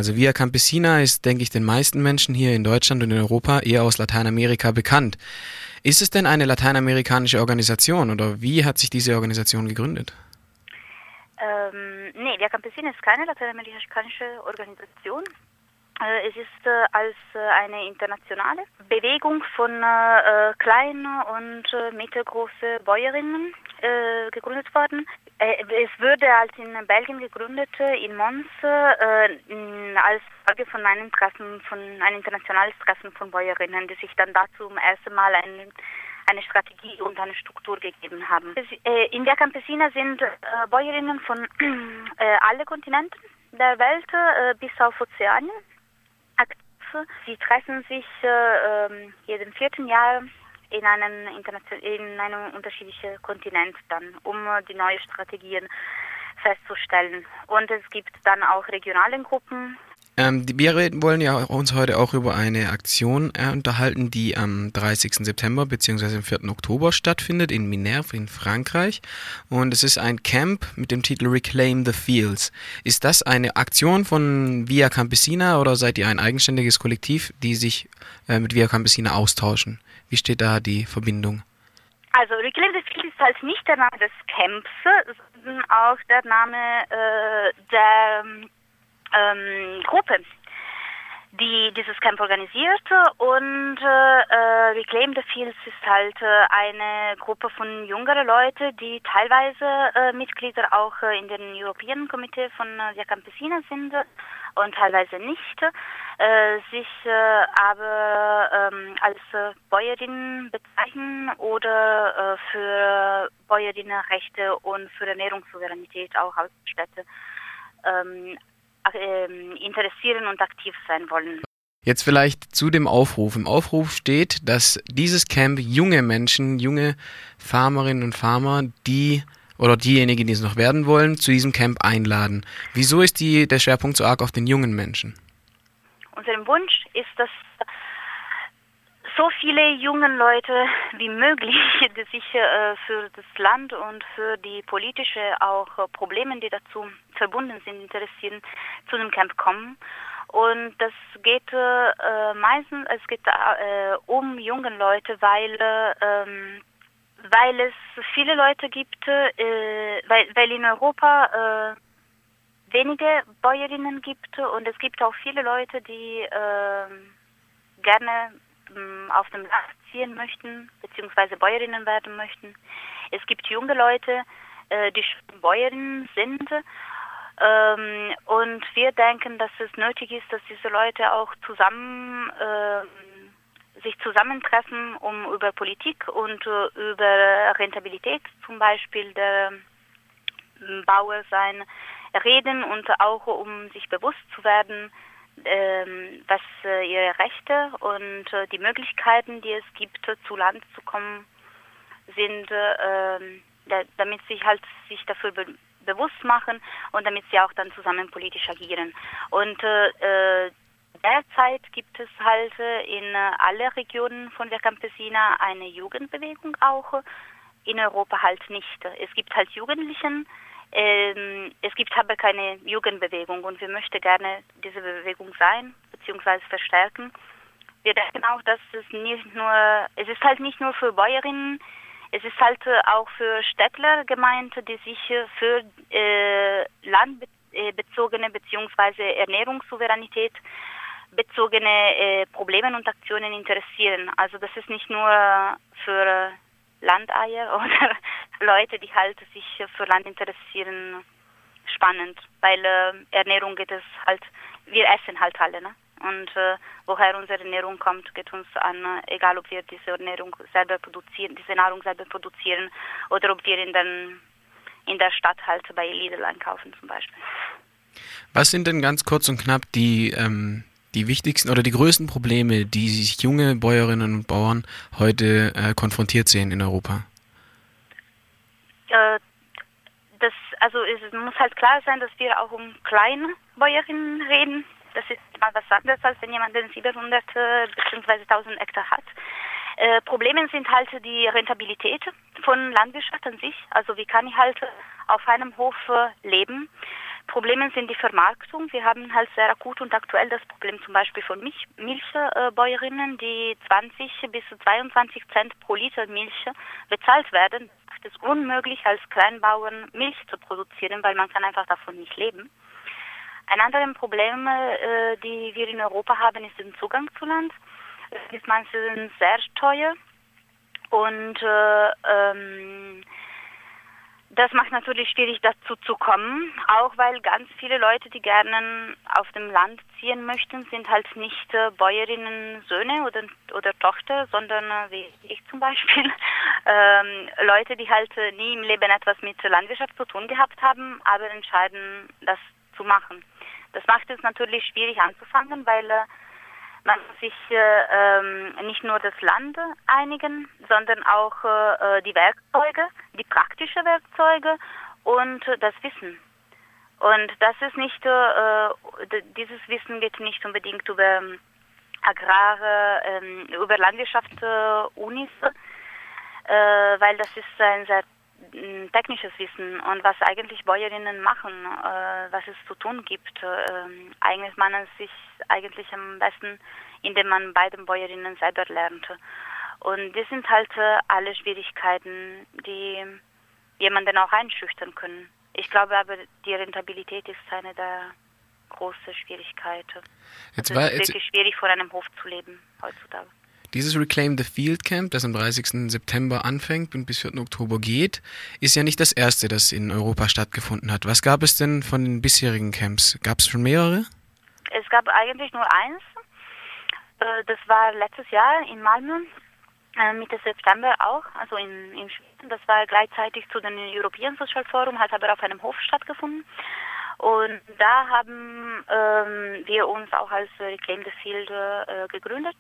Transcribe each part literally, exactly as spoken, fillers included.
Also Via Campesina ist, denke ich, den meisten Menschen hier in Deutschland und in Europa eher aus Lateinamerika bekannt. Ist es denn eine lateinamerikanische Organisation oder wie hat sich diese Organisation gegründet? Ähm, nee, Via Campesina ist keine lateinamerikanische Organisation. Äh, es ist äh, als äh, eine internationale Bewegung von äh, kleinen und äh, mittelgroßen Bäuerinnen äh, gegründet worden. Äh, es wurde als in Belgien gegründet, äh, in Mons, äh, in, als Folge von einem Treffen, von ein internationales Treffen von Bäuerinnen, die sich dann dazu zum ersten Mal ein eine Strategie und eine Struktur gegeben haben. In Via Campesina sind äh, Bäuerinnen von äh, allen Kontinenten der Welt äh, bis auf Ozeanien aktiv. Sie treffen sich äh, äh, jeden vierten Jahr in einem, in einem unterschiedlichen Kontinent dann, um äh, die neuen Strategien festzustellen. Und es gibt dann auch regionale Gruppen. Ähm, wir reden, wollen ja uns heute auch über eine Aktion äh, unterhalten, die am dreißigsten September bzw. am vierten Oktober stattfindet in Minerve in Frankreich. Und es ist ein Camp mit dem Titel Reclaim the Fields. Ist das eine Aktion von Via Campesina oder seid ihr ein eigenständiges Kollektiv, die sich äh, mit Via Campesina austauschen? Wie steht da die Verbindung? Also Reclaim the Fields ist halt nicht der Name des Camps, sondern auch der Name äh, der Ähm, Gruppe, die dieses Camp organisiert, und äh, Reclaim the Fields ist halt äh, eine Gruppe von jüngeren Leuten, die teilweise äh, Mitglieder auch äh, in den European Komitee von äh, Via Campesina sind und teilweise nicht, äh, sich äh, aber ähm, als äh, Bäuerinnen bezeichnen oder äh, für Bäuerinnenrechte und für Ernährungssouveränität auch als Städte ähm, interessieren und aktiv sein wollen. Jetzt vielleicht zu dem Aufruf. Im Aufruf steht, dass dieses Camp junge Menschen, junge Farmerinnen und Farmer, die oder diejenigen, die es noch werden wollen, zu diesem Camp einladen. Wieso ist die, der Schwerpunkt so arg auf den jungen Menschen? Unser Wunsch ist, dass so viele junge Leute wie möglich, die sich äh, für das Land und für die politische auch äh, Probleme, die dazu verbunden sind, interessieren, zu dem Camp kommen. Und das geht äh, meistens, es geht äh, um junge Leute, weil äh, weil es viele Leute gibt, äh, weil, weil in Europa äh, wenige Bäuerinnen gibt und es gibt auch viele Leute, die äh, gerne auf dem Land ziehen möchten, beziehungsweise Bäuerinnen werden möchten. Es gibt junge Leute, äh, die schon Bäuerinnen sind. Ähm, und wir denken, dass es nötig ist, dass diese Leute auch zusammen äh, sich zusammentreffen, um über Politik und äh, über Rentabilität zum Beispiel der Bauer sein reden und auch um sich bewusst zu werden, Ähm, was äh, ihre Rechte und äh, die Möglichkeiten, die es gibt, äh, zu Land zu kommen, sind, äh, da, damit sie halt sich dafür be bewusst machen und damit sie auch dann zusammen politisch agieren. Und äh, derzeit gibt es halt äh, in äh, alle Regionen von Via Campesina eine Jugendbewegung auch, in Europa halt nicht. Es gibt halt Jugendlichen. Ähm, es gibt aber keine Jugendbewegung und wir möchten gerne diese Bewegung sein bzw. verstärken. Wir denken auch, dass es nicht nur, es ist halt nicht nur für Bäuerinnen, es ist halt auch für Städtler gemeint, die sich für äh, landbezogene bzw. Ernährungssouveränität bezogene äh, Probleme und Aktionen interessieren. Also das ist nicht nur für Landeier oder Leute, die halt sich für Land interessieren, spannend, weil äh, Ernährung geht es halt, wir essen halt alle, ne? Und äh, woher unsere Ernährung kommt, geht uns an, äh, egal ob wir diese Ernährung selber produzieren, diese Nahrung selber produzieren oder ob wir in, den, in der Stadt halt bei Lidl einkaufen zum Beispiel. Was sind denn ganz kurz und knapp die ähm die wichtigsten oder die größten Probleme, die sich junge Bäuerinnen und Bauern heute äh, konfrontiert sehen in Europa? Äh, das, also es muss halt klar sein, dass wir auch um kleine Bäuerinnen reden. Das ist mal was anderes, als wenn jemand siebenhundert äh, bzw. tausend Hektar hat. Äh, Probleme sind halt die Rentabilität von Landwirtschaft an sich. Also wie kann ich halt auf einem Hof äh, leben? Probleme sind die Vermarktung. Wir haben halt sehr akut und aktuell das Problem zum Beispiel von Milch, Milchbäuerinnen, die zwanzig bis zweiundzwanzig Cent pro Liter Milch bezahlt werden. Es ist unmöglich, als Kleinbauern Milch zu produzieren, weil man kann einfach davon nicht leben. Ein anderes Problem, äh, die wir in Europa haben, ist der Zugang zu Land. Es ist manchmal sehr teuer und äh, ähm, das macht natürlich schwierig, dazu zu kommen, auch weil ganz viele Leute, die gerne auf dem Land ziehen möchten, sind halt nicht äh, Bäuerinnen, Söhne oder, oder Tochter, sondern äh, wie ich zum Beispiel, ähm, Leute, die halt äh, nie im Leben etwas mit Landwirtschaft zu tun gehabt haben, aber entscheiden, das zu machen. Das macht es natürlich schwierig anzufangen, weil äh, man sich äh, ähm, nicht nur das Land einigen, sondern auch äh, die Werkzeuge, die praktischen Werkzeuge und äh, das Wissen. Und das ist nicht, äh, dieses Wissen geht nicht unbedingt über ähm, Agrare, ähm, über Landwirtschaft, äh, Unis, äh, weil das ist ein sehr technisches Wissen und was eigentlich Bäuerinnen machen, äh, was es zu tun gibt. Äh, eignet man es sich eigentlich am besten, indem man bei den Bäuerinnen selber lernt. Und das sind halt äh, alle Schwierigkeiten, die jemanden auch einschüchtern können. Ich glaube aber, die Rentabilität ist eine der großen Schwierigkeiten. Jetzt also war, es ist jetzt wirklich schwierig, von einem Hof zu leben heutzutage. Dieses Reclaim the Field Camp, das am dreißigsten September anfängt und bis vierten Oktober geht, ist ja nicht das erste, das in Europa stattgefunden hat. Was gab es denn von den bisherigen Camps? Gab es schon mehrere? Es gab eigentlich nur eins. Das war letztes Jahr in Malmö, Mitte September auch, also in, in Schweden. Das war gleichzeitig zu den European Social Forum, hat aber auf einem Hof stattgefunden. Und da haben ähm, wir uns auch als Reclaim the Field äh, gegründet.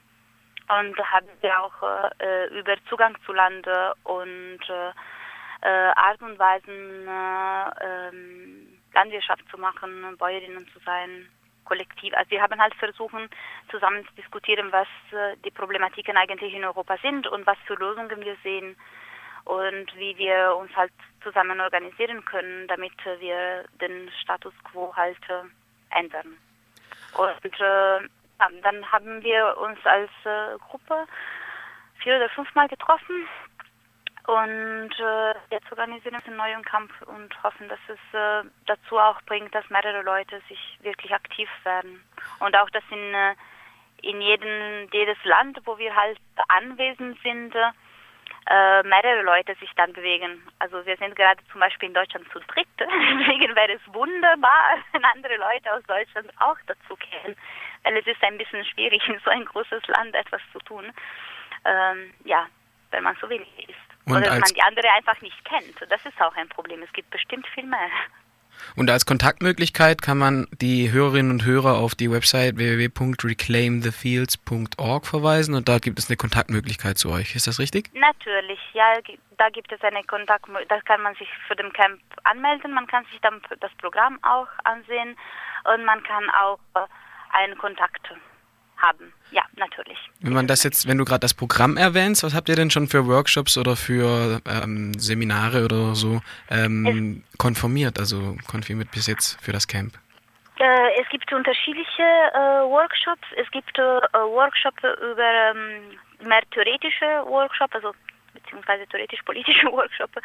Und da haben wir auch äh, über Zugang zu Land und äh, Art und Weisen, äh, ähm, Landwirtschaft zu machen, Bäuerinnen zu sein, kollektiv. Also wir haben halt versucht, zusammen zu diskutieren, was äh, die Problematiken eigentlich in Europa sind und was für Lösungen wir sehen und wie wir uns halt zusammen organisieren können, damit äh, wir den Status quo halt äh, ändern. Und äh, dann haben wir uns als äh, Gruppe vier oder fünfmal getroffen und äh, jetzt organisieren wir einen neuen Kampf und hoffen, dass es äh, dazu auch bringt, dass mehrere Leute sich wirklich aktiv werden. Und auch, dass in, äh, in jedem, jedes Land, wo wir halt anwesend sind, äh, mehrere Leute sich dann bewegen. Also wir sind gerade zum Beispiel in Deutschland zu dritt, deswegen wäre es wunderbar, wenn andere Leute aus Deutschland auch dazu kämen. Weil es ist ein bisschen schwierig, in so ein großes Land etwas zu tun. Ähm, ja, wenn man so wenig ist. Und Oder wenn man die andere einfach nicht kennt. Das ist auch ein Problem. Es gibt bestimmt viel mehr. Und als Kontaktmöglichkeit kann man die Hörerinnen und Hörer auf die Website w w w punkt reclaim the fields punkt org verweisen und da gibt es eine Kontaktmöglichkeit zu euch. Ist das richtig? Natürlich, ja, da gibt es eine Kontaktmöglichkeit. Da kann man sich für den Camp anmelden. Man kann sich dann das Programm auch ansehen und man kann auch einen Kontakt haben. Ja, natürlich. Wenn man das jetzt, wenn du gerade das Programm erwähnst, was habt ihr denn schon für Workshops oder für ähm, Seminare oder so ähm, konformiert, also konfirmiert bis jetzt für das Camp? Äh, es gibt unterschiedliche äh, Workshops. Es gibt äh, Workshops über ähm, mehr theoretische Workshops, also beziehungsweise theoretisch-politische Workshops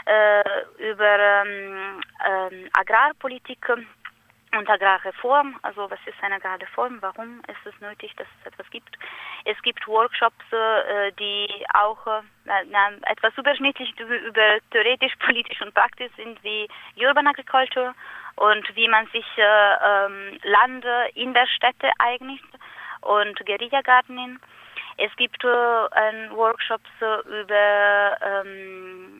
äh, über ähm, ähm, Agrarpolitik und Agrarreform, also was ist eine Agrarreform, warum ist es nötig, dass es etwas gibt. Es gibt Workshops, äh, die auch äh, na, etwas überschnittlich über theoretisch, politisch und praktisch sind, wie Urban Agriculture und wie man sich äh, ähm, Land in der Städte eignet und Guerilla Gardening. Es gibt äh, Workshops äh, über ähm,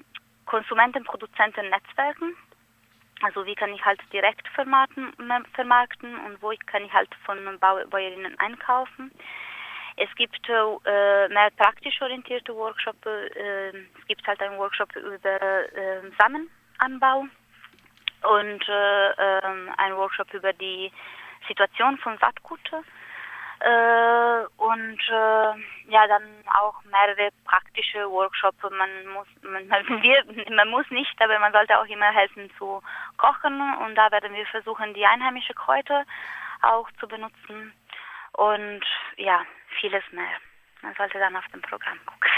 Konsumenten-Produzenten-Netzwerken. Also wie kann ich halt direkt vermarkten, vermarkten und wo kann ich halt von Bäuerinnen einkaufen. Es gibt äh, mehr praktisch orientierte Workshops. Äh, es gibt halt einen Workshop über äh, Samenanbau und äh, äh, einen Workshop über die Situation von Saatgut. Äh, und äh, ja, dann auch mehrere praktische Workshops. Man muss, man, wir, man muss nicht, aber man sollte auch immer helfen zu kochen. Und da werden wir versuchen, die einheimischen Kräuter auch zu benutzen. Und ja, vieles mehr. Man sollte dann auf dem Programm gucken.